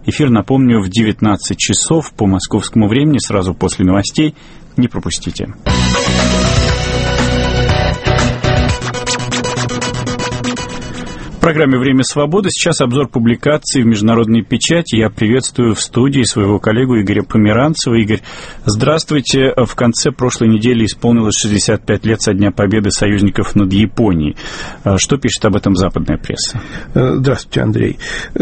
Эфир, напомню, в 19 часов по московскому времени, сразу после новостей. Не пропустите. В программе «Время свободы» сейчас обзор публикаций в международной печати. Я приветствую в студии своего коллегу Игоря Померанцева. Игорь, здравствуйте. В конце прошлой недели исполнилось 65 лет со Дня Победы союзников над Японией. Что пишет об этом западная пресса? Здравствуйте, Андрей.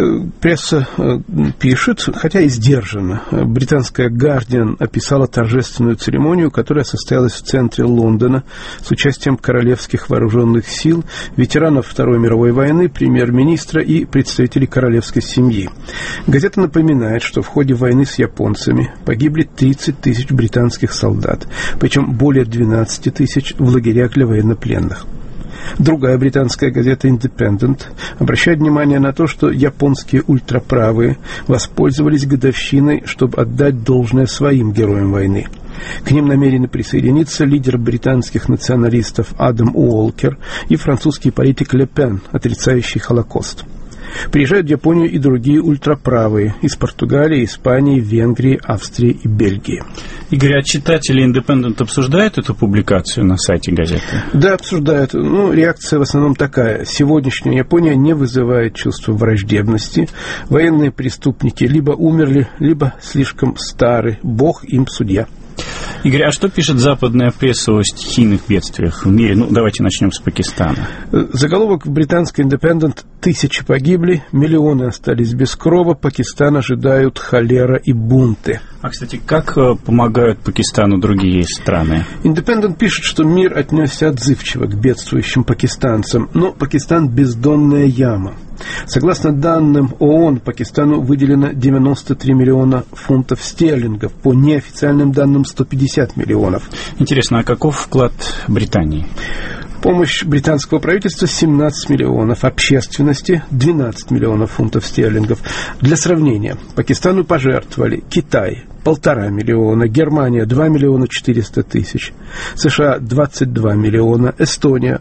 Пресса пишет, хотя и сдержанно. Британская «Гардиан» описала торжественную церемонию, которая состоялась в центре Лондона с участием королевских вооруженных сил, ветеранов Второй мировой войны, премьер-министра и представителей королевской семьи. Газета напоминает, что в ходе войны с японцами погибли 30 тысяч британских солдат, причем более 12 тысяч в лагерях для военнопленных. Другая британская газета «Independent» обращает внимание на то, что японские ультраправые воспользовались годовщиной, чтобы отдать должное своим героям войны. К ним намерены присоединиться лидер британских националистов Адам Уолкер и французский политик Ле Пен, отрицающий Холокост. Приезжают в Японию и другие ультраправые из Португалии, Испании, Венгрии, Австрии и Бельгии. Игорь, а читатели «Индепендент» обсуждают эту публикацию на сайте газеты? Да, обсуждают. Реакция в основном такая. Сегодняшняя Япония не вызывает чувства враждебности. Военные преступники либо умерли, либо слишком стары. Бог им судья. Игорь, а что пишет западная пресса о стихийных бедствиях в мире? Давайте начнем с Пакистана. Заголовок в британской «Индепендент»: тысячи погибли, миллионы остались без крова, Пакистан ожидают холера и бунты. А, кстати, как помогают Пакистану другие страны? «Индепендент» пишет, что мир отнесся отзывчиво к бедствующим пакистанцам, но Пакистан – бездонная яма. Согласно данным ООН, Пакистану выделено 93 миллиона фунтов стерлингов, по неофициальным данным 150 миллионов. Интересно, а каков вклад Британии? Помощь британского правительства 17 миллионов, общественности 12 миллионов фунтов стерлингов. Для сравнения, Пакистану пожертвовали Китай 1,5 миллиона, Германия 2 миллиона 400 тысяч, США 22 миллиона, Эстония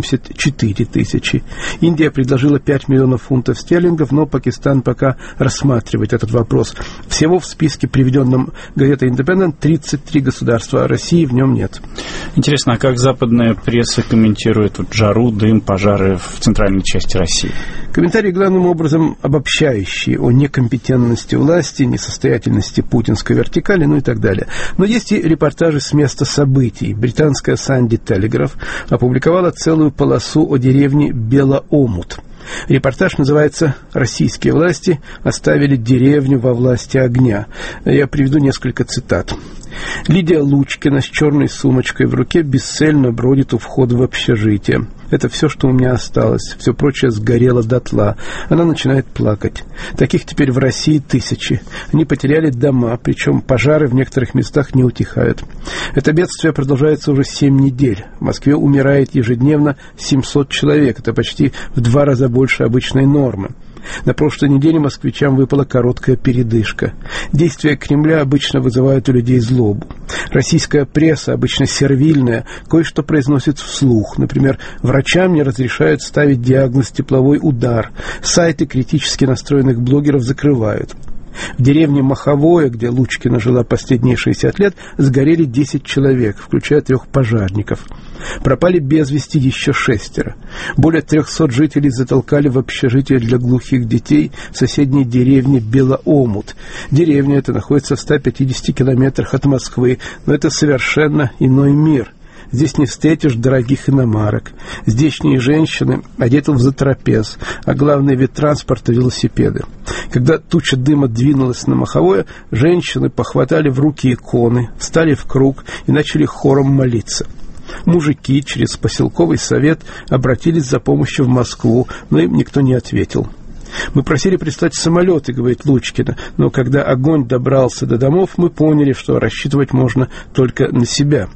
84 тысячи. Индия предложила 5 миллионов фунтов стерлингов, но Пакистан пока рассматривает этот вопрос. Всего в списке, приведенном газетой «Индепендент», 33 государства, а России в нем нет. Интересно, а как западная пресса комментирует жару, дым, пожары в центральной части России? Комментарии главным образом обобщающие о некомпетентности власти, несостоятельности путинской вертикали, и так далее. Но есть и репортажи с места событий. Британская «Санди Телеграф» опубликовала целую полосу о деревне Белоомут. Репортаж называется «Российские власти оставили деревню во власти огня». Я приведу несколько цитат. Лидия Лучкина с черной сумочкой в руке бесцельно бродит у входа в общежитие. Это все, что у меня осталось. Все прочее сгорело дотла. Она начинает плакать. Таких теперь в России тысячи. Они потеряли дома, причем пожары в некоторых местах не утихают. Это бедствие продолжается уже 7 недель. В Москве умирает ежедневно 700 человек. Это почти в 2 раза больше обычной нормы. На прошлой неделе москвичам выпала короткая передышка. Действия Кремля обычно вызывают у людей злобу. Российская пресса, обычно сервильная, кое-что произносит вслух. Например, врачам не разрешают ставить диагноз «тепловой удар». Сайты критически настроенных блогеров закрывают. В деревне Маховое, где Лучкина жила последние 60 лет, сгорели 10 человек, включая 3 пожарников. Пропали без вести еще 6. Более 300 жителей затолкали в общежитие для глухих детей в соседней деревне Белоомут. Деревня эта находится в 150 километрах от Москвы, но это совершенно иной мир. Здесь не встретишь дорогих иномарок. Здешние женщины одеты в затрапез, а главный вид транспорта – велосипеды. Когда туча дыма двинулась на Маховое, женщины похватали в руки иконы, встали в круг и начали хором молиться. Мужики через поселковый совет обратились за помощью в Москву, но им никто не ответил. «Мы просили прислать самолеты», — говорит Лучкина, «но когда огонь добрался до домов, мы поняли, что рассчитывать можно только на себя».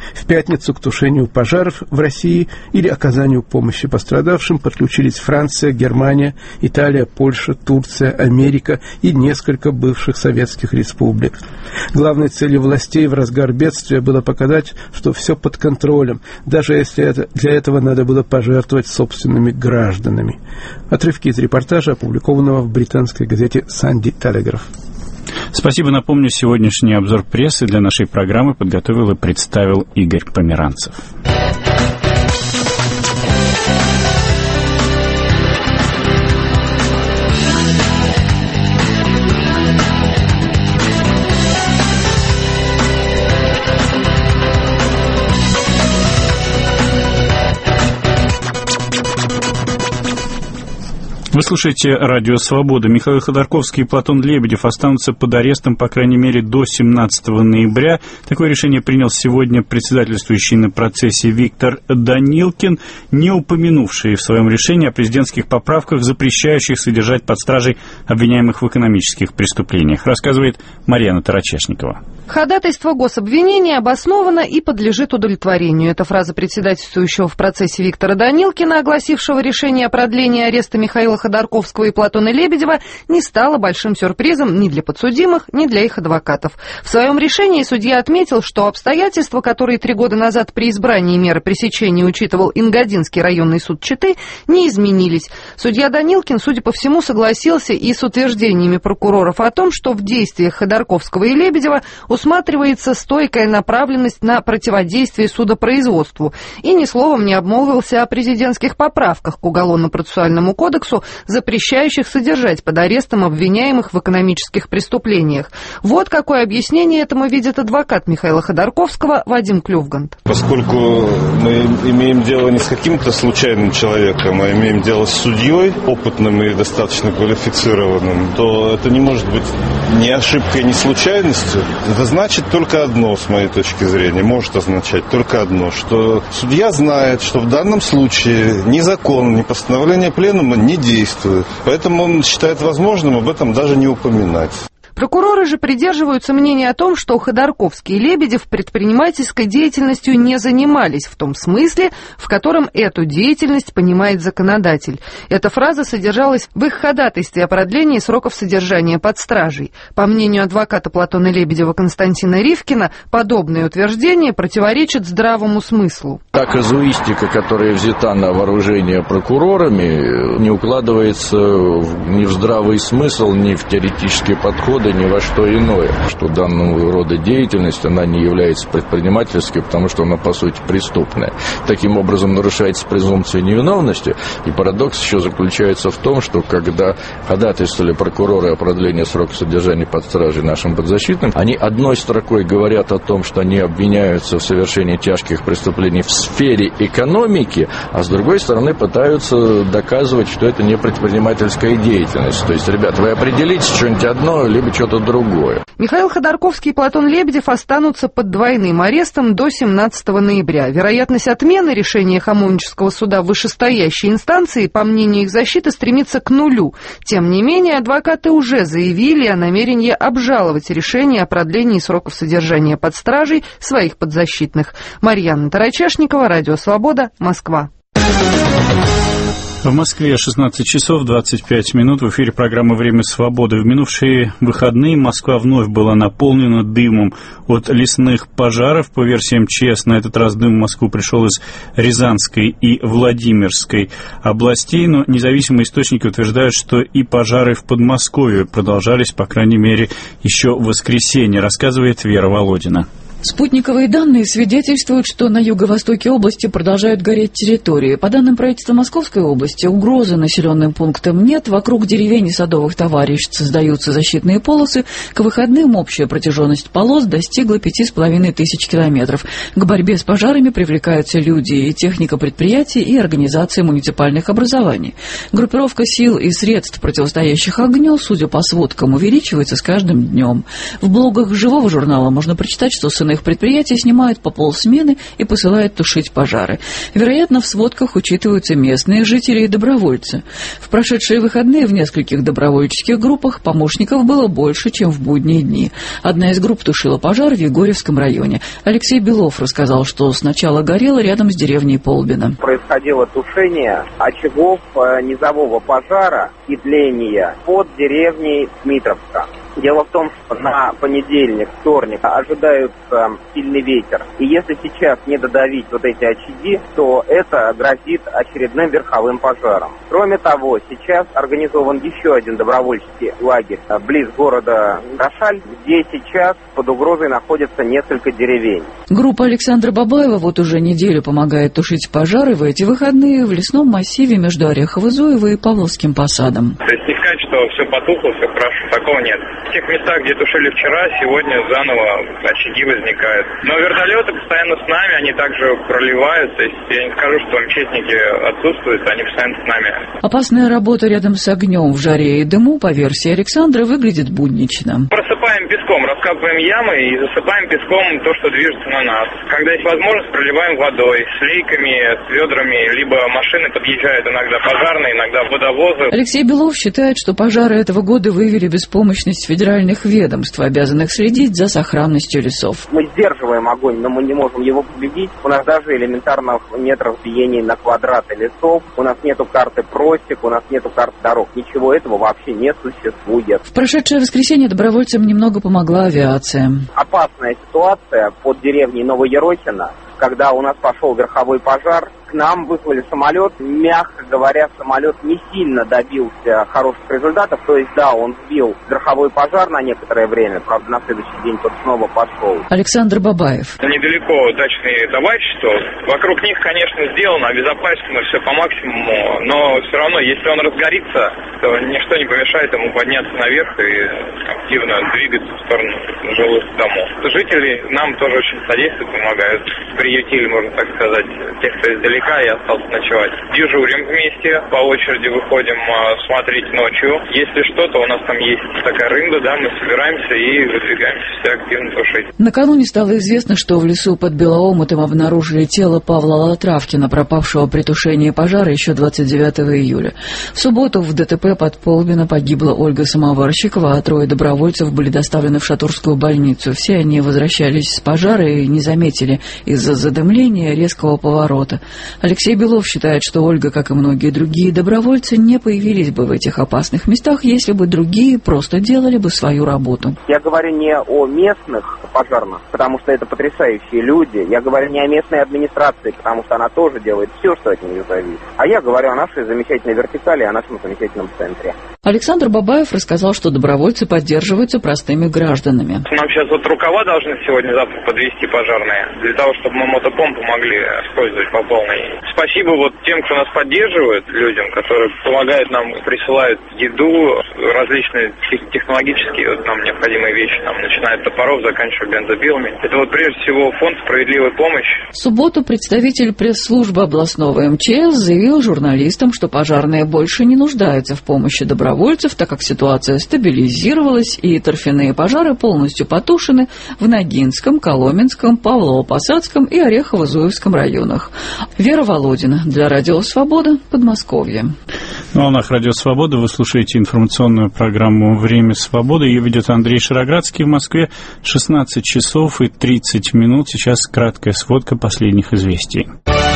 В пятницу к тушению пожаров в России или оказанию помощи пострадавшим подключились Франция, Германия, Италия, Польша, Турция, Америка и несколько бывших советских республик. Главной целью властей в разгар бедствия было показать, что все под контролем, даже если для этого надо было пожертвовать собственными гражданами. Отрывки из репортажа, опубликованного в британской газете «Санди Телеграф». Спасибо. Напомню, сегодняшний обзор прессы для нашей программы подготовил и представил Игорь Померанцев. Вы слушаете «Радио Свобода». Михаил Ходорковский и Платон Лебедев останутся под арестом, по крайней мере, до 17 ноября. Такое решение принял сегодня председательствующий на процессе Виктор Данилкин, не упомянувший в своем решении о президентских поправках, запрещающих содержать под стражей обвиняемых в экономических преступлениях, рассказывает Марьяна Тарачешникова. Ходатайство гособвинения обосновано и подлежит удовлетворению. Это фраза председательствующего в процессе Виктора Данилкина, огласившего решение о продлении ареста Михаила Ходорковского и Платона Лебедева, не стало большим сюрпризом ни для подсудимых, ни для их адвокатов. В своем решении судья отметил, что обстоятельства, которые 3 года назад при избрании меры пресечения учитывал Ингодинский районный суд Читы, не изменились. Судья Данилкин, судя по всему, согласился и с утверждениями прокуроров о том, что в действиях Ходорковского и Лебедева усматривается стойкая направленность на противодействие судопроизводству, и ни словом не обмолвился о президентских поправках к Уголовно-процессуальному кодексу, запрещающих содержать под арестом обвиняемых в экономических преступлениях. Вот какое объяснение этому видит адвокат Михаила Ходорковского Вадим Клювгант. Поскольку мы имеем дело не с каким-то случайным человеком, а имеем дело с судьей, опытным и достаточно квалифицированным, то это не может быть ни ошибкой, ни случайностью. Это значит только одно, с моей точки зрения, может означать только одно, что судья знает, что в данном случае ни закон, ни постановление пленума не действует. Поэтому он считает возможным об этом даже не упоминать. Прокуроры же придерживаются мнения о том, что Ходорковский и Лебедев предпринимательской деятельностью не занимались в том смысле, в котором эту деятельность понимает законодатель. Эта фраза содержалась в их ходатайстве о продлении сроков содержания под стражей. По мнению адвоката Платона Лебедева Константина Ривкина, подобное утверждение противоречит здравому смыслу. Та казуистика, которая взята на вооружение прокурорами, не укладывается ни в здравый смысл, ни в теоретические подходы, ни во что иное, что данного рода деятельность, она не является предпринимательской, потому что она, по сути, преступная. Таким образом, нарушается презумпция невиновности, и парадокс еще заключается в том, что когда ходатайствовали прокуроры о продлении срока содержания под стражей нашим подзащитным, они одной строкой говорят о том, что они обвиняются в совершении тяжких преступлений в сфере экономики, а с другой стороны пытаются доказывать, что это не предпринимательская деятельность. То есть, ребят, вы определитесь что-нибудь одно, либо что-то другое. Михаил Ходорковский и Платон Лебедев останутся под двойным арестом до 17 ноября. Вероятность отмены решения Хамовнического суда вышестоящей инстанции, по мнению их защиты, стремится к нулю. Тем не менее, адвокаты уже заявили о намерении обжаловать решение о продлении сроков содержания под стражей своих подзащитных. Марьяна Тарачешникова, Радио Свобода, Москва. В Москве 16 часов 25 минут. В эфире программы «Время свободы». В минувшие выходные Москва вновь была наполнена дымом от лесных пожаров. По версии МЧС, на этот раз дым в Москву пришел из Рязанской и Владимирской областей, но независимые источники утверждают, что и пожары в Подмосковье продолжались, по крайней мере, еще в воскресенье, рассказывает Вера Володина. Спутниковые данные свидетельствуют, что на юго-востоке области продолжают гореть территории. По данным правительства Московской области, угрозы населенным пунктам нет. Вокруг деревень и садовых товариществ создаются защитные полосы. К выходным общая протяженность полос достигла 5500 километров. К борьбе с пожарами привлекаются люди и техника предприятий и организации муниципальных образований. Группировка сил и средств, противостоящих огню, судя по сводкам, увеличивается с каждым днем. В блогах «Живого» журнала можно прочитать, что сыны нефтяных предприятий снимают по полсмены и посылают тушить пожары. Вероятно, в сводках учитываются местные жители и добровольцы. В прошедшие выходные в нескольких добровольческих группах помощников было больше, чем в будние дни. Одна из групп тушила пожар в Егорьевском районе. Алексей Белов рассказал, что сначала горело рядом с деревней Полбино. Происходило тушение очагов низового пожара и тления под деревней Дмитровска. Дело в том, что на понедельник, вторник ожидается сильный ветер. И если сейчас не додавить вот эти очаги, то это грозит очередным верховым пожаром. Кроме того, сейчас организован еще один добровольческий лагерь близ города Рошаль, где сейчас под угрозой находятся несколько деревень. Группа Александра Бабаева вот уже неделю помогает тушить пожары в эти выходные в лесном массиве между Орехово-Зуево и Павловским посадом. То есть не сказать, что все потухло, все хорошо, такого нет. В тех местах, где тушили вчера, сегодня заново очаги возникают. Но вертолеты постоянно с нами, они также проливают. То есть я не скажу, что МЧСники отсутствуют, они постоянно с нами. Опасная работа рядом с огнем в жаре и дыму, по версии Александра, выглядит буднично. Просыпаем песком, раскапываем ямы и засыпаем песком то, что движется на нас. Когда есть возможность, проливаем водой, с лейками, с ведрами, либо машины подъезжают иногда пожарные, иногда водовозы. Алексей Белов считает, что пожары этого года выявили беспомощность федеральных ведомств, обязанных следить за сохранностью лесов. Мы сдерживаем огонь, но мы не можем его победить. У нас даже элементарно нет разбиений на квадраты лесов, у нас нету карты просек, у нас нету карты дорог. Ничего этого вообще не существует. В прошедшее воскресенье добровольцам немного помогла авиация. Опасная ситуация под деревней Новоерохино, когда у нас пошел верховой пожар. К нам выслали самолет. Мягко говоря, самолет не сильно добился хороших результатов. То есть, да, он сбил верховой пожар на некоторое время. Правда, на следующий день тот снова пошел. Александр Бабаев. Недалеко дачные товарищества. Вокруг них, конечно, сделано, обезопасено все по максимуму. Но все равно, если он разгорится, то ничто не помешает ему подняться наверх и активно двигаться в сторону жилых домов. Жители нам тоже очень содействуют, помогают. Приютили, можно так сказать, тех, кто издалека и остался ночевать. Дежурим вместе, по очереди выходим смотреть ночью. Если что-то, у нас там есть такая рында, да, мы собираемся и выдвигаемся все активно тушить. Накануне стало известно, что в лесу под Белоомутом обнаружили тело Павла Латравкина, пропавшего при тушении пожара еще 29 июля. В субботу в ДТП под Полбино погибла Ольга Самоварщикова, а 3 добровольцев были доставлены в Шатурскую больницу. Все они возвращались с пожара и не заметили из-за задымления резкого поворота. Алексей Белов считает, что Ольга, как и многие другие добровольцы, не появились бы в этих опасных местах, если бы другие просто делали бы свою работу. Я говорю не о местных пожарных, потому что это потрясающие люди. Я говорю не о местной администрации, потому что она тоже делает все, что от нее зависит. А я говорю о нашей замечательной вертикали, о нашем замечательном центре. Александр Бабаев рассказал, что добровольцы поддерживаются простыми гражданами. Нам сейчас вот рукава должны сегодня-завтра подвести пожарные, для того, чтобы мы мотопомпу могли использовать по полной. Спасибо вот тем, кто нас поддерживает, людям, которые помогают нам, присылают еду, различные технологические вот нам необходимые вещи, там, начиная от топоров, заканчивая бензопилами. Это вот прежде всего фонд «Справедливая помощь». В субботу представитель пресс-службы областного МЧС заявил журналистам, что пожарные больше не нуждаются в помощи добровольцев, так как ситуация стабилизировалась и торфяные пожары полностью потушены в Ногинском, Коломенском, Павлово-Посадском и Орехово-Зуевском районах. Вера Володина для Радио Свобода, Подмосковье. На волнах Радио Свобода вы слушаете информационную программу «Время свободы». Ее ведет Андрей Шароградский в Москве. 16 часов и 30 минут. Сейчас краткая сводка последних известий.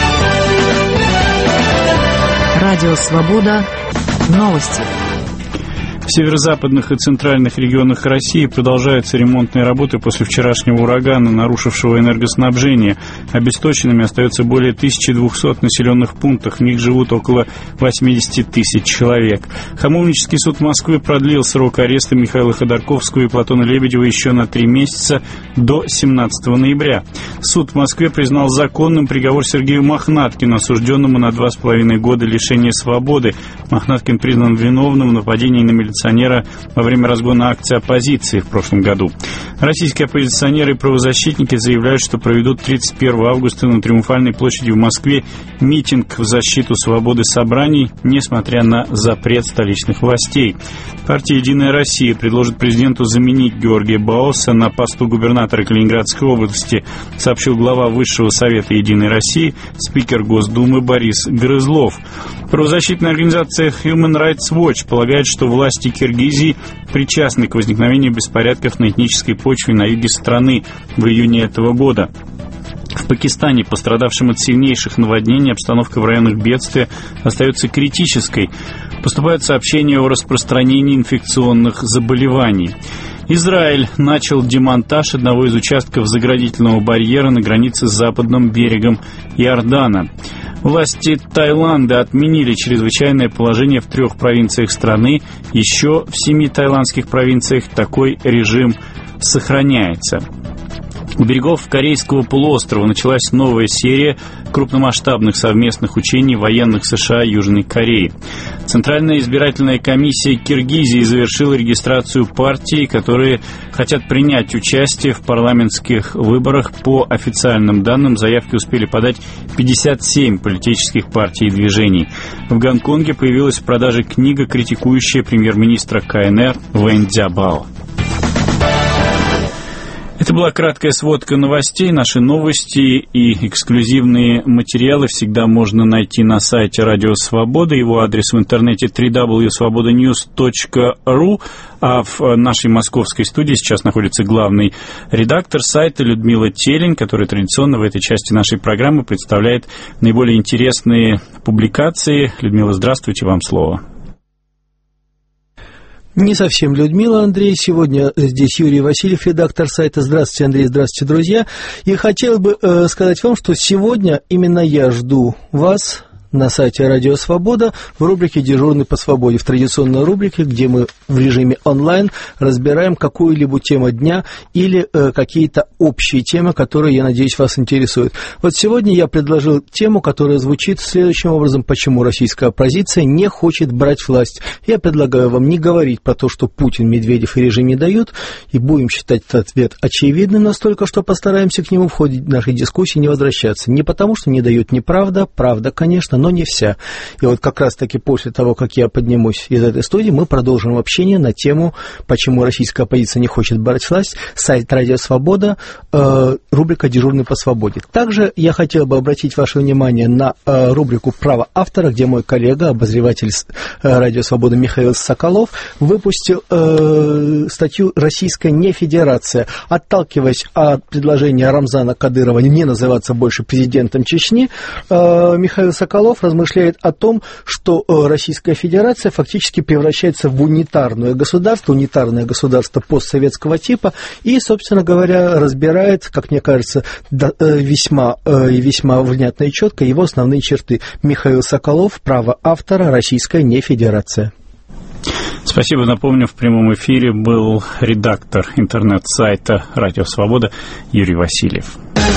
Радио Свобода. Новости. В северо-западных и центральных регионах России продолжаются ремонтные работы после вчерашнего урагана, нарушившего энергоснабжение. Обесточенными остается более 1200 населенных пунктов, в них живут около 80 тысяч человек. Хамовнический суд Москвы продлил срок ареста Михаила Ходорковского и Платона Лебедева еще на 3 месяца до 17 ноября. Суд в Москве признал законным приговор Сергею Мохнаткину, осужденному на 2,5 года лишения свободы. Мохнаткин признан виновным в нападении на милиционера оппозиционера во время разгона акции оппозиции в прошлом году. Российские оппозиционеры и правозащитники заявляют, что проведут 31 августа на Триумфальной площади в Москве митинг в защиту свободы собраний, несмотря на запрет столичных властей. Партия «Единая Россия» предложит президенту заменить Георгия Баоса на посту губернатора Калининградской области, сообщил глава Высшего совета «Единой России», спикер Госдумы Борис Грызлов. Правозащитная организация Human Rights Watch полагает, что власти Киргизии причастны к возникновению беспорядков на этнической почве на юге страны в июне этого года. В Пакистане, пострадавшем от сильнейших наводнений, обстановка в районах бедствия остается критической. Поступают сообщения о распространении инфекционных заболеваний. Израиль начал демонтаж одного из участков заградительного барьера на границе с западным берегом Иордана. Власти Таиланда отменили чрезвычайное положение в 3 провинциях страны. Еще в 7 таиландских провинциях такой режим сохраняется. У берегов Корейского полуострова началась новая серия крупномасштабных совместных учений военных США и Южной Кореи. Центральная избирательная комиссия Киргизии завершила регистрацию партий, которые хотят принять участие в парламентских выборах. По официальным данным, заявки успели подать 57 политических партий и движений. В Гонконге появилась в продаже книга, критикующая премьер-министра КНР Вэнь Цзябао. Это была краткая сводка новостей. Наши новости и эксклюзивные материалы всегда можно найти на сайте Радио Свобода. Его адрес в интернете www.svobodanews.ru. А в нашей московской студии сейчас находится главный редактор сайта Людмила Телень, которая традиционно в этой части нашей программы представляет наиболее интересные публикации. Людмила, здравствуйте, вам слово. Не совсем Людмила, Андрей. Сегодня здесь Юрий Васильев, редактор сайта. Здравствуйте, Андрей, здравствуйте, друзья. И хотел бы сказать вам, что сегодня именно я жду вас на сайте Радио Свобода в рубрике «Дежурный по свободе», в традиционной рубрике, где мы в режиме онлайн разбираем какую-либо тему дня или какие-то общие темы, которые, я надеюсь, вас интересуют. Вот сегодня я предложил тему, которая звучит следующим образом: почему российская оппозиция не хочет брать власть. Я предлагаю вам не говорить про то, что Путин, Медведев и режим не дают, и будем считать этот ответ очевидным настолько, что постараемся к нему в ходе нашей дискуссии не возвращаться. Не потому, что не дают неправда, правда, конечно, но не вся. И вот как раз-таки после того, как я поднимусь из этой студии, мы продолжим общение на тему, почему российская оппозиция не хочет брать власть. Сайт Радио Свобода, рубрика «Дежурный по свободе». Также я хотел бы обратить ваше внимание на рубрику «Право автора», где мой коллега, обозреватель Радио Свобода Михаил Соколов, выпустил статью «Российская нефедерация». Отталкиваясь от предложения Рамзана Кадырова не называться больше президентом Чечни, Михаил Соколов размышляет о том, что Российская Федерация фактически превращается в унитарное государство постсоветского типа и, собственно говоря, разбирает, как мне кажется, весьма внятно и четко его основные черты. Михаил Соколов, право автора, Российская нефедерация. Спасибо. Напомню, в прямом эфире был редактор интернет-сайта Радио Свобода Юрий Васильев.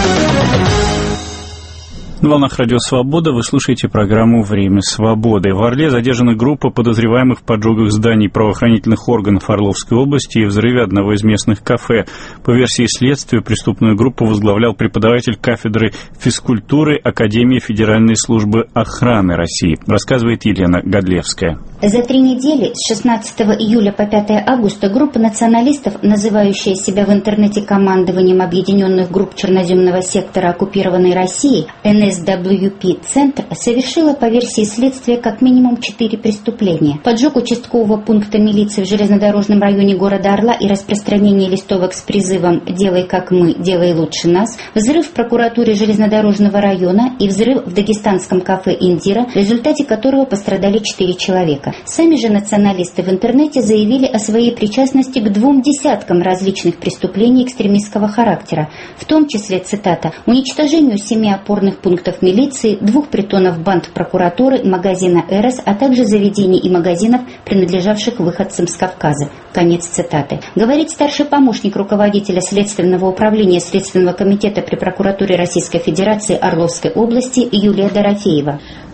На волнах Радио Свобода вы слушаете программу «Время свободы». В Орле задержана группа подозреваемых в поджогах зданий правоохранительных органов Орловской области и взрыве одного из местных кафе. По версии следствия, преступную группу возглавлял преподаватель кафедры физкультуры Академии Федеральной службы охраны России. Рассказывает Елена Годлевская. За 3 недели, с 16 июля по 5 августа, группа националистов, называющая себя в интернете командованием объединенных групп черноземного сектора оккупированной России, НСВП-центр, совершила по версии следствия как минимум 4 преступления. Поджог участкового пункта милиции в железнодорожном районе города Орла и распространение листовок с призывом «Делай как мы, делай лучше нас», взрыв в прокуратуре железнодорожного района и взрыв в дагестанском кафе «Индира», в результате которого пострадали 4 человека. Сами же националисты в интернете заявили о своей причастности к 2 десяткам различных преступлений экстремистского характера, в том числе, цитата, уничтожению 7 опорных пунктов милиции, 2 притонов банд прокуратуры, магазина «Эрос», а также заведений и магазинов, принадлежавших выходцам с Кавказа. Конец цитаты. Говорит старший помощник руководителя Следственного управления Следственного комитета при прокуратуре Российской Федерации Орловской области Юлия Дорофеева.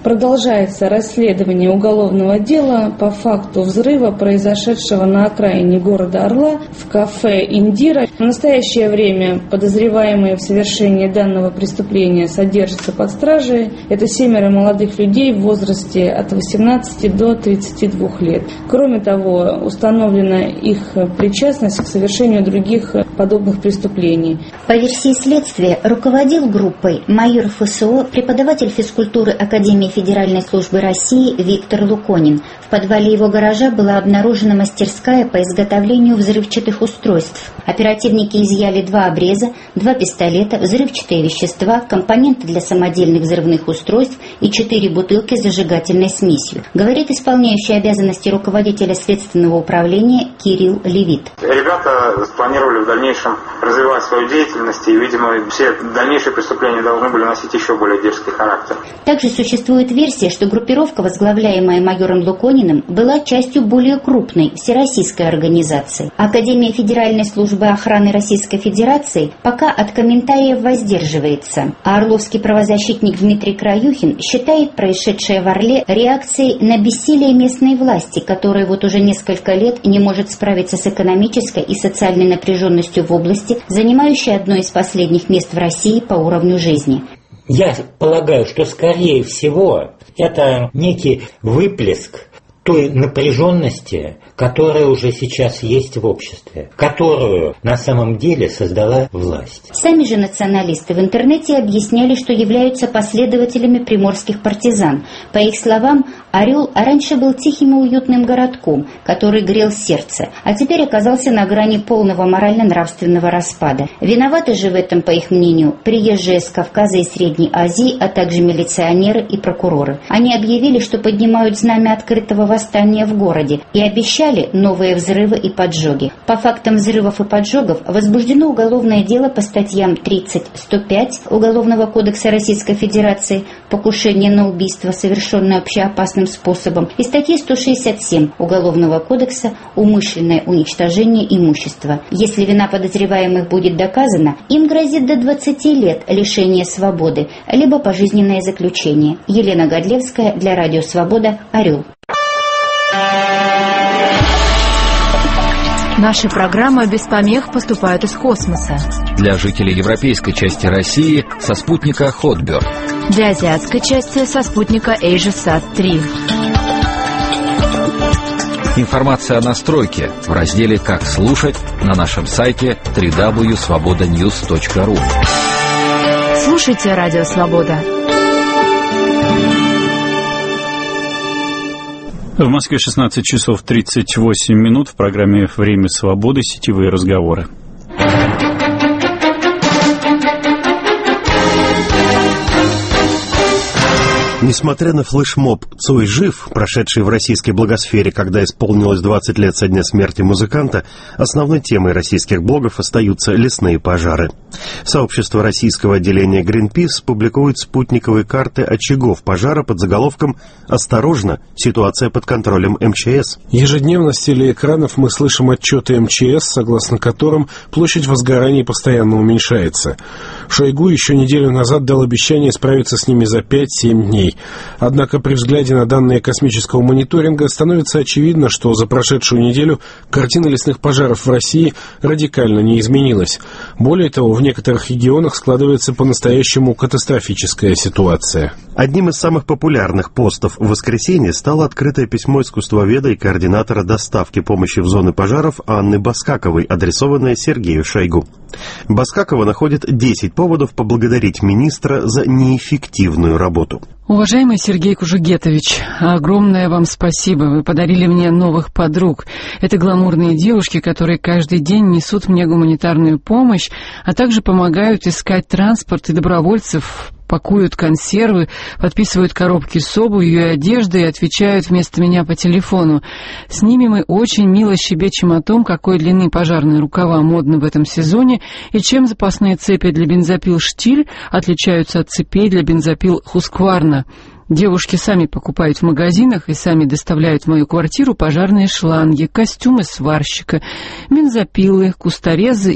Продолжается расследование уголовного дела по факту взрыва, произошедшего на окраине города Орла в кафе «Индира». В настоящее время подозреваемые в совершении данного преступления содержатся под стражей. Это 7 молодых людей в возрасте от 18 до 32 лет. Кроме того, установлена их причастность к совершению других подобных преступлений. По версии следствия, руководил группой майор ФСО, преподаватель физкультуры Академии Федеральной службы России Виктор Луконин. В подвале его гаража была обнаружена мастерская по изготовлению взрывчатых устройств. Оперативники изъяли 2 обреза, 2 пистолета, взрывчатые вещества, компоненты для самодельных взрывных устройств и 4 бутылки с зажигательной смесью, говорит исполняющий обязанности руководителя следственного управления Кирилл Левит. Ребята спланировали в дальнейшем развивать свою деятельность, и, видимо, все дальнейшие преступления должны были носить еще более дерзкий характер. Также существует версия, что группировка, возглавляемая майором Лукониным, была частью более крупной всероссийской организации. Академия Федеральной службы охраны Российской Федерации пока от комментариев воздерживается, а орловский правозащитник Дмитрий Краюхин считает происшедшее в Орле реакцией на бессилие местной власти, которая вот уже несколько лет не может справиться с экономической и социальной напряженностью в области, занимающей одно из последних мест в России по уровню жизни. Я полагаю, что, скорее всего, это некий выплеск той напряженности, которая уже сейчас есть в обществе, которую на самом деле создала власть. Сами же националисты в интернете объясняли, что являются последователями приморских партизан. По их словам, Орел раньше был тихим и уютным городком, который грел сердце, а теперь оказался на грани полного морально-нравственного распада. Виноваты же в этом, по их мнению, приезжие с Кавказа и Средней Азии, а также милиционеры и прокуроры. Они объявили, что поднимают знамя открытого восстания в городе и обещали новые взрывы и поджоги. По фактам взрывов и поджогов возбуждено уголовное дело по статьям 30-105 Уголовного кодекса Российской Федерации «Покушение на убийство, совершенное общеопасным способом» и статьи 167 Уголовного кодекса «Умышленное уничтожение имущества». Если вина подозреваемых будет доказана, им грозит до 20 лет лишения свободы, либо пожизненное заключение. Елена Годлевская для Радио Свобода, Орел. Наши программы без помех поступают из космоса. Для жителей европейской части России со спутника Hotbird. Для азиатской части со спутника AsiaSat-3. Информация о настройке в разделе «Как слушать» на нашем сайте www.svobodanews.ru. Слушайте Радио Свобода. В Москве 16 часов 38 минут. В программе «Время свободы» сетевые разговоры. Несмотря на флешмоб «Цой жив», прошедший в российской блогосфере, когда исполнилось 20 лет со дня смерти музыканта, основной темой российских блогов остаются лесные пожары. Сообщество российского отделения Greenpeace публикует спутниковые карты очагов пожара под заголовком «Осторожно! Ситуация под контролем МЧС». Ежедневно с телеэкранов мы слышим отчеты МЧС, согласно которым площадь возгораний постоянно уменьшается. Шойгу еще неделю назад дал обещание справиться с ними за 5-7 дней. Однако при взгляде на данные космического мониторинга становится очевидно, что за прошедшую неделю картина лесных пожаров в России радикально не изменилась. Более того, в некоторых регионах складывается по-настоящему катастрофическая ситуация. Одним из самых популярных постов в воскресенье стало открытое письмо искусствоведа и координатора доставки помощи в зоны пожаров Анны Баскаковой, адресованное Сергею Шойгу. Баскакова находит 10 поводов поблагодарить министра за неэффективную работу. Уважаемый Сергей Кужугетович, огромное вам спасибо. Вы подарили мне новых подруг. Это гламурные девушки, которые каждый день несут мне гуманитарную помощь, а также помогают искать транспорт и добровольцев, пакуют консервы, подписывают коробки с обувью и одеждой и отвечают вместо меня по телефону. С ними мы очень мило щебечем о том, какой длины пожарные рукава модны в этом сезоне и чем запасные цепи для бензопил «Штиль» отличаются от цепей для бензопил «Хускварна». Девушки сами покупают в магазинах и сами доставляют в мою квартиру пожарные шланги, костюмы сварщика, бензопилы, кусторезы и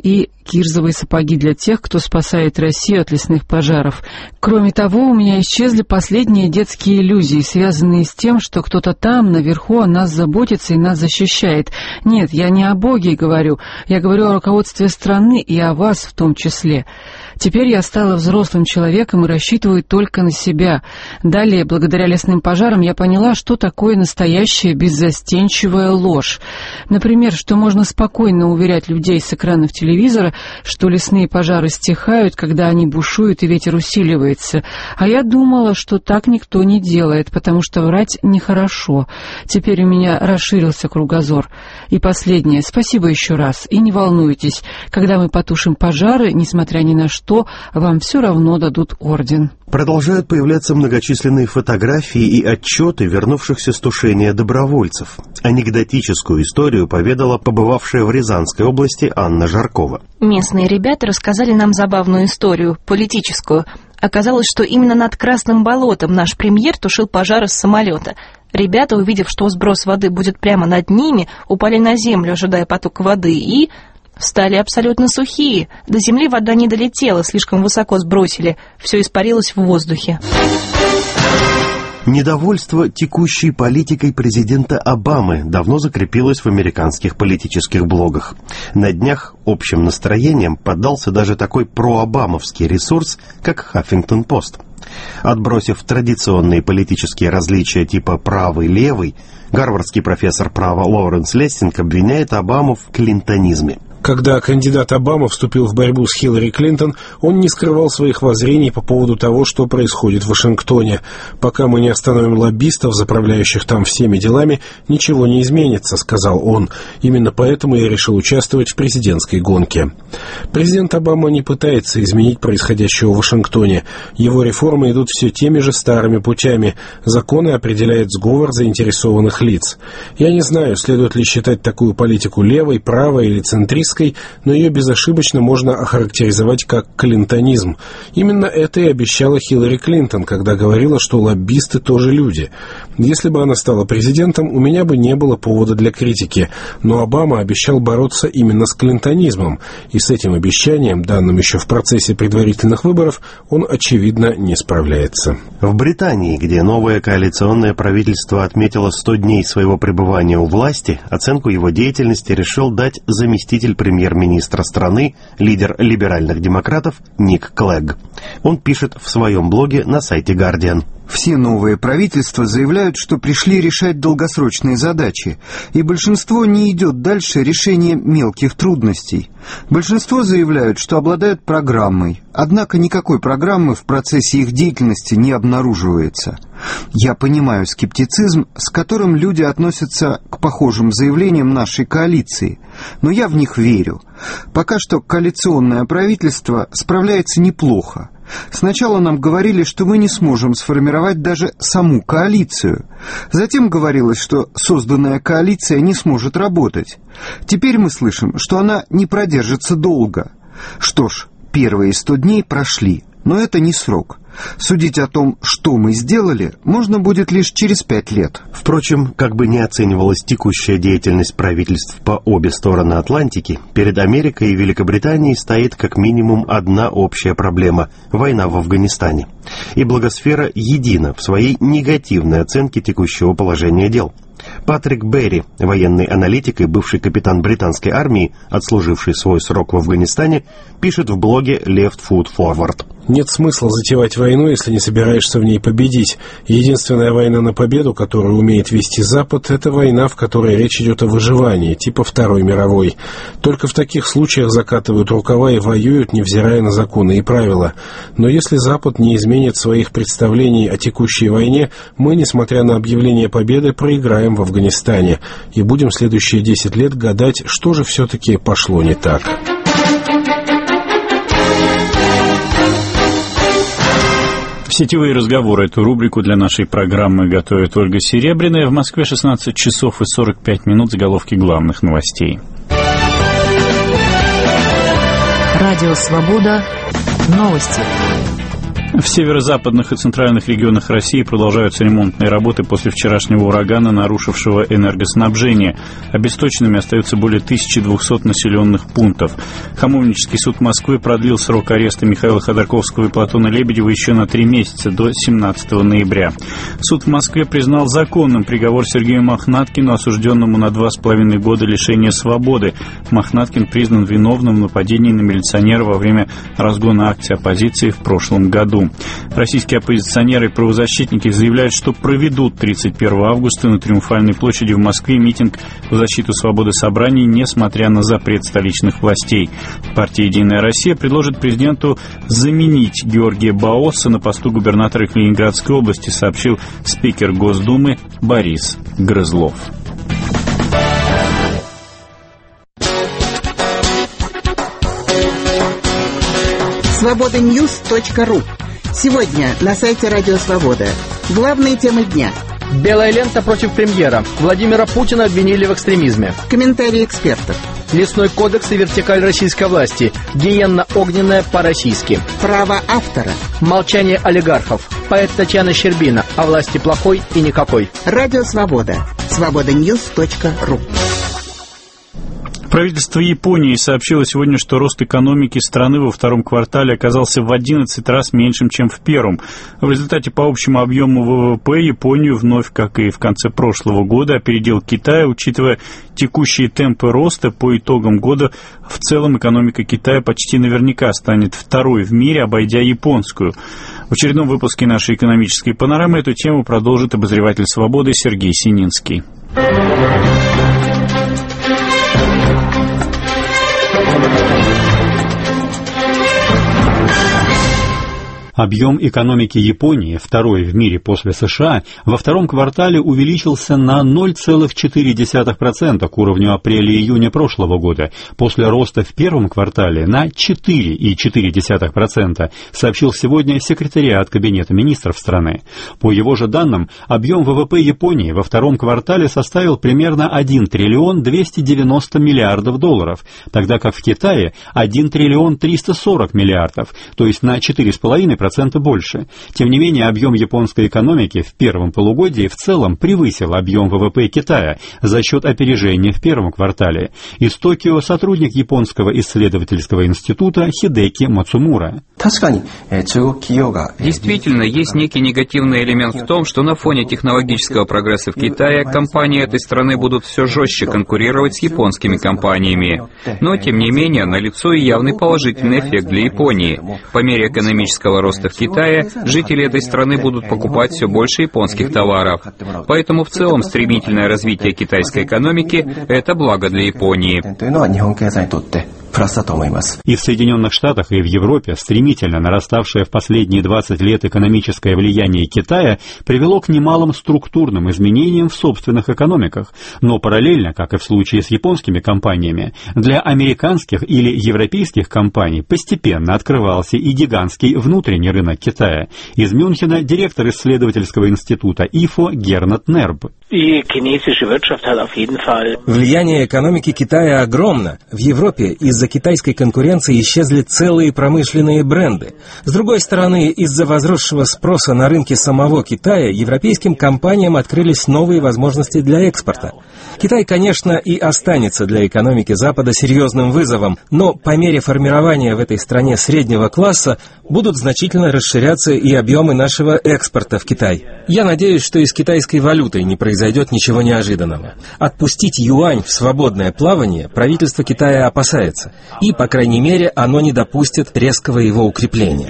кирзовые сапоги для тех, кто спасает Россию от лесных пожаров. Кроме того, у меня исчезли последние детские иллюзии, связанные с тем, что кто-то там, наверху, о нас заботится и нас защищает. Нет, я не о Боге говорю, я говорю о руководстве страны и о вас в том числе. Теперь я стала взрослым человеком и рассчитываю только на себя. Далее, благодаря лесным пожарам, я поняла, что такое настоящая беззастенчивая ложь. Например, что можно спокойно уверять людей с экранов телевизора, что лесные пожары стихают, когда они бушуют и ветер усиливается. А я думала, что так никто не делает, потому что врать нехорошо. Теперь у меня расширился кругозор. И последнее. Спасибо еще раз. И не волнуйтесь, когда мы потушим пожары, несмотря ни на что, вам все равно дадут орден. Продолжают появляться многочисленные фотографии и отчеты вернувшихся с тушения добровольцев. Анекдотическую историю поведала побывавшая в Рязанской области Анна Жаркова. Местные ребята рассказали нам забавную историю, политическую. Оказалось, что именно над Красным болотом наш премьер тушил пожары с самолета. Ребята, увидев, что сброс воды будет прямо над ними, упали на землю, ожидая потока воды, и стали абсолютно сухие. До земли вода не долетела, слишком высоко сбросили. Все испарилось в воздухе. Недовольство текущей политикой президента Обамы давно закрепилось в американских политических блогах. На днях общим настроением поддался даже такой прообамовский ресурс, как Huffington Post. Отбросив традиционные политические различия типа правый-левый, гарвардский профессор права Лоуренс Лессинг обвиняет Обаму в клинтонизме. Когда кандидат Обама вступил в борьбу с Хиллари Клинтон, он не скрывал своих воззрений по поводу того, что происходит в Вашингтоне. «Пока мы не остановим лоббистов, заправляющих там всеми делами, ничего не изменится», — сказал он. «Именно поэтому я решил участвовать в президентской гонке». Президент Обама не пытается изменить происходящее в Вашингтоне. Его реформы идут все теми же старыми путями. Законы определяет сговор заинтересованных лиц. Я не знаю, следует ли считать такую политику левой, правой или центристской, но ее безошибочно можно охарактеризовать как клинтонизм. Именно это и обещала Хиллари Клинтон, когда говорила, что лоббисты тоже люди. Если бы она стала президентом, у меня бы не было повода для критики, но Обама обещал бороться именно с клинтонизмом, и с этим обещанием, данным еще в процессе предварительных выборов, он, очевидно, не справляется. В Британии, где новое коалиционное правительство отметило 100 дней своего пребывания у власти, оценку его деятельности решил дать заместитель премьер-министра страны, лидер либеральных демократов Ник Клэгг. Он пишет в своем блоге на сайте Guardian. Все новые правительства заявляют, что пришли решать долгосрочные задачи, и большинство не идет дальше решения мелких трудностей. Большинство заявляют, что обладают программой, однако никакой программы в процессе их деятельности не обнаруживается. Я понимаю скептицизм, с которым люди относятся к похожим заявлениям нашей коалиции, но я в них верю. Пока что коалиционное правительство справляется неплохо. Сначала нам говорили, что мы не сможем сформировать даже саму коалицию. Затем говорилось, что созданная коалиция не сможет работать. Теперь мы слышим, что она не продержится долго. Что ж, первые 100 дней прошли, но это не срок. Судить о том, что мы сделали, можно будет лишь через 5 лет. Впрочем, как бы ни оценивалась текущая деятельность правительств по обе стороны Атлантики, перед Америкой и Великобританией стоит как минимум одна общая проблема – война в Афганистане. И блогосфера едина в своей негативной оценке текущего положения дел. Патрик Берри, военный аналитик и бывший капитан британской армии, отслуживший свой срок в Афганистане, пишет в блоге Left Foot Forward. Нет смысла затевать войну, если не собираешься в ней победить. Единственная война на победу, которую умеет вести Запад, это война, в которой речь идет о выживании, типа Второй мировой. Только в таких случаях закатывают рукава и воюют, невзирая на законы и правила. Но если Запад не изменит своих представлений о текущей войне, мы, несмотря на объявление победы, проиграем в Афганистане и будем следующие 10 лет гадать, что же все-таки пошло не так. Сетевые разговоры. Эту рубрику для нашей программы готовит Ольга Серебряная. В Москве 16 часов и 45 минут. Заголовки главных новостей. Радио «Свобода». Новости. В северо-западных и центральных регионах России продолжаются ремонтные работы после вчерашнего урагана, нарушившего энергоснабжение. Обесточенными остаются более 1200 населенных пунктов. Хамовнический суд Москвы продлил срок ареста Михаила Ходорковского и Платона Лебедева еще на 3 месяца, до 17 ноября. Суд в Москве признал законным приговор Сергею Мохнаткину, осужденному на 2,5 года лишения свободы. Мохнаткин признан виновным в нападении на милиционера во время разгона акции оппозиции в прошлом году. Российские оппозиционеры и правозащитники заявляют, что проведут 31 августа на Триумфальной площади в Москве митинг в защиту свободы собраний, несмотря на запрет столичных властей. Партия «Единая Россия» предложит президенту заменить Георгия Баоса на посту губернатора Калининградской области, сообщил спикер Госдумы Борис Грызлов. Свобода-Ньюс.ру. Сегодня на сайте Радио Свобода. Главные темы дня. Белая лента против премьера. Владимира Путина обвинили в экстремизме. Комментарии экспертов. Лесной кодекс и вертикаль российской власти. Гиенно-огненная по-российски. Право автора. Молчание олигархов. Поэт Татьяна Щербина. О власти плохой и никакой. Радио Свобода. Свобода-Ньюс.ру. Правительство Японии сообщило сегодня, что рост экономики страны во втором квартале оказался в 11 раз меньшим, чем в первом. В результате по общему объему ВВП Японию вновь, как и в конце прошлого года, опередил Китай. Учитывая текущие темпы роста, по итогам года в целом экономика Китая почти наверняка станет второй в мире, обойдя японскую. В очередном выпуске нашей экономической панорамы эту тему продолжит обозреватель «Свободы» Сергей Сининский. Объем экономики Японии, второй в мире после США, во втором квартале увеличился на 0,4% к уровню апреля-июня прошлого года, после роста в первом квартале на 4,4%, сообщил сегодня секретариат Кабинета министров страны. По его же данным, объем ВВП Японии во втором квартале составил примерно 1 триллион 290 миллиардов долларов, тогда как в Китае 1 триллион 340 миллиардов, то есть на 4,5% больше. Тем не менее, объем японской экономики в первом полугодии в целом превысил объем ВВП Китая за счет опережения в первом квартале. Из Токио сотрудник японского исследовательского института Хидеки Мацумура. Действительно, есть некий негативный элемент в том, что на фоне технологического прогресса в Китае компании этой страны будут все жестче конкурировать с японскими компаниями. Но, тем не менее, налицо и явный положительный эффект для Японии. По мере экономического роста в Китае, жители этой страны будут покупать все больше японских товаров. Поэтому в целом стремительное развитие китайской экономики – это благо для Японии. И в Соединенных Штатах, и в Европе стремительно нараставшее в последние 20 лет экономическое влияние Китая привело к немалым структурным изменениям в собственных экономиках. Но параллельно, как и в случае с японскими компаниями, для американских или европейских компаний постепенно открывался и гигантский внутренний рынок Китая. Из Мюнхена директор исследовательского института ИФО Гернат Нерб. Влияние экономики Китая огромно. В Европе из-за китайской конкуренции исчезли целые промышленные бренды. С другой стороны, из-за возросшего спроса на рынке самого Китая европейским компаниям открылись новые возможности для экспорта. Китай, конечно, и останется для экономики Запада серьезным вызовом, но по мере формирования в этой стране среднего класса будут значительно расширяться и объемы нашего экспорта в Китай. Я надеюсь, что и с китайской валютой не произойдет ничего неожиданного. Отпустить юань в свободное плавание правительство Китая опасается, и, по крайней мере, оно не допустит резкого его укрепления.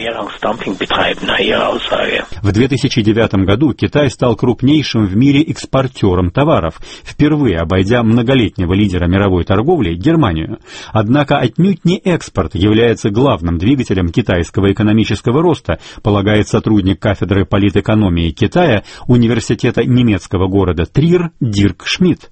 В 2009 году Китай стал крупнейшим в мире экспортером товаров, впервые обойдя многолетнего лидера мировой торговли Германию. Однако отнюдь не экспорт является главным двигателем китайского экономического роста, полагает сотрудник кафедры политэкономии Китая Университета немецкого города Трир Дирк Шмидт.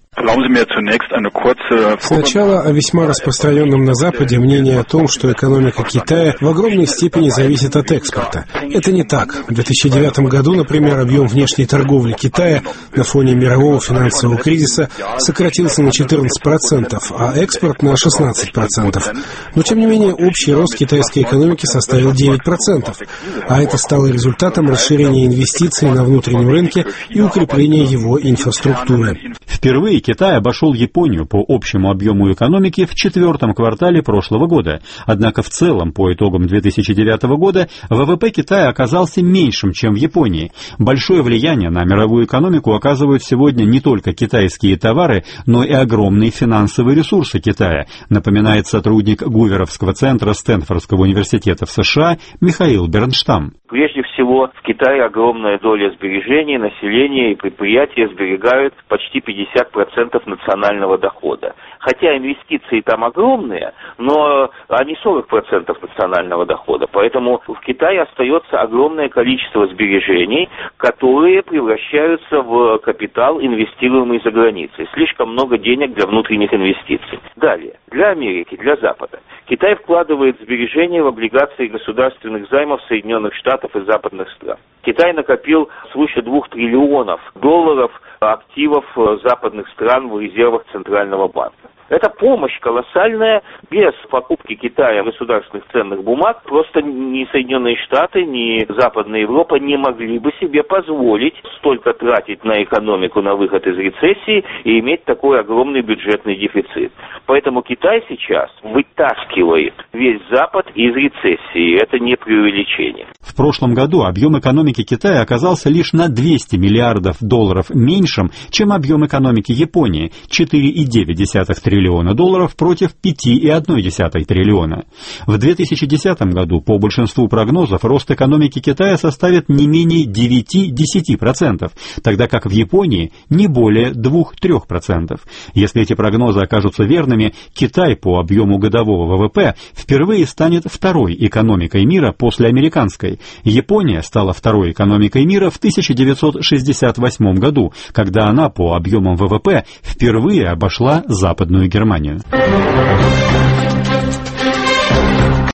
Сначала о весьма распространенном на Западе мнении о том, что экономика Китая в огромной степени зависит от экспорта. Это не так. В 2009 году, например, объем внешней торговли Китая на фоне мирового финансового кризиса сократился на 14%, а экспорт на 16%. Но, тем не менее, общий рост китайской экономики составил 9%, а это стало результатом расширения инвестиций на внутреннем рынке и укрепления его инфраструктуры. Впервые Китай обошел Японию по общему объему экономики в четвертом квартале прошлого года. Однако в целом, по итогам 2009 года, ВВП Китая оказался меньшим, чем в Японии. Большое влияние на мировую экономику оказывают сегодня не только китайские товары, но и огромные финансовые ресурсы Китая, напоминает сотрудник Гуверовского центра Стэнфордского университета в США Михаил Бернштам. Прежде всего, в Китае огромная доля сбережений, населения и предприятия сберегают почти 50% национального дохода. Хотя инвестиции там огромные, но они 40% национального дохода. Поэтому в Китае остается огромное количество сбережений, которые превращаются в капитал, инвестируемый за границей. Слишком много денег для внутренних инвестиций. Далее, для Америки, для Запада. Китай вкладывает сбережения в облигации государственных займов Соединенных Штатов и западных стран. Китай накопил свыше 2 триллионов долларов активов западных стран в резервах Центрального банка. Это помощь колоссальная. Без покупки Китая государственных ценных бумаг просто ни Соединенные Штаты, ни Западная Европа не могли бы себе позволить столько тратить на экономику, на выход из рецессии и иметь такой огромный бюджетный дефицит. Поэтому Китай сейчас вытаскивает весь Запад из рецессии. Это не преувеличение. В прошлом году объем экономики Китая оказался лишь на 200 миллиардов долларов меньшим, чем объем экономики Японии – 4,9 триллиона долларов против 5,1 триллиона. В 2010 году по большинству прогнозов рост экономики Китая составит не менее 9-10%, тогда как в Японии не более 2-3%. Если эти прогнозы окажутся верными, Китай по объему годового ВВП впервые станет второй экономикой мира после американской. Япония стала второй экономикой мира в 1968 году, когда она по объемам ВВП впервые обошла Западную Германию.